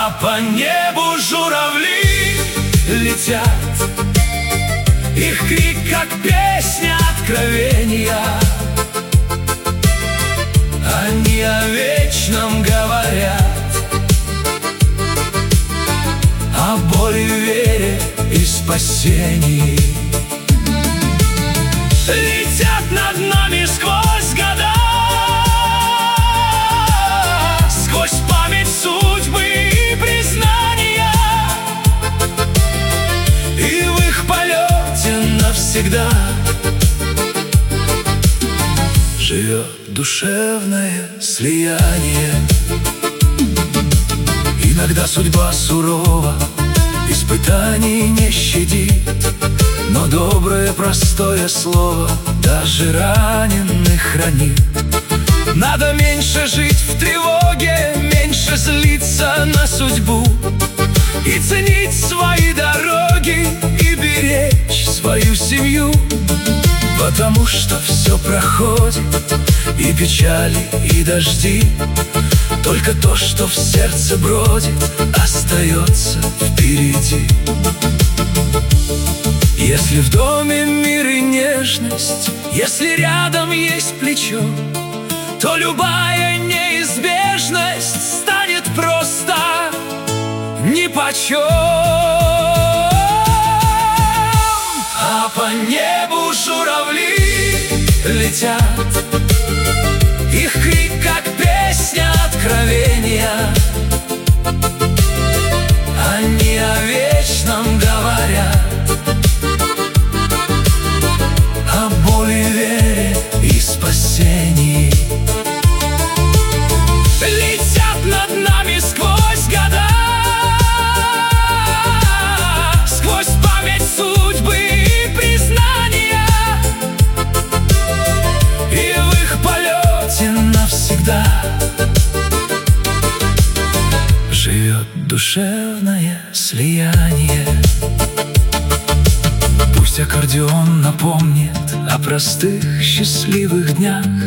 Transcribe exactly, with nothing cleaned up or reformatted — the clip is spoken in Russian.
А по небу журавли летят, их крик, как песня откровения. Они о вечном говорят, о боли, вере и спасении. Летят над нами сквозь года, сквозь память, судьбы и признания, и в их полете навсегда живет душевное слияние. Иногда судьба сурова, испытаний не щадит, но доброе простое слово даже раненых хранит. Надо меньше жить в тревоге, меньше злиться на судьбу, и ценить свои дороги, и беречь свою семью. Потому что все проходит, и печали, и дожди, только то, что в сердце бродит, остается впереди. Если в доме мир и нежность, если рядом есть плечо, то любая неизбежность станет просто нипочем. А по небу журавли летят, их крик, как песня откровения. Они о вечном говорят, о боли, вере и спасении. Летят над нами сквозь года, сквозь память, судьбы и признания, и в их полете навсегда живет душевное слияние. Пусть аккордеон напомнит о простых счастливых днях,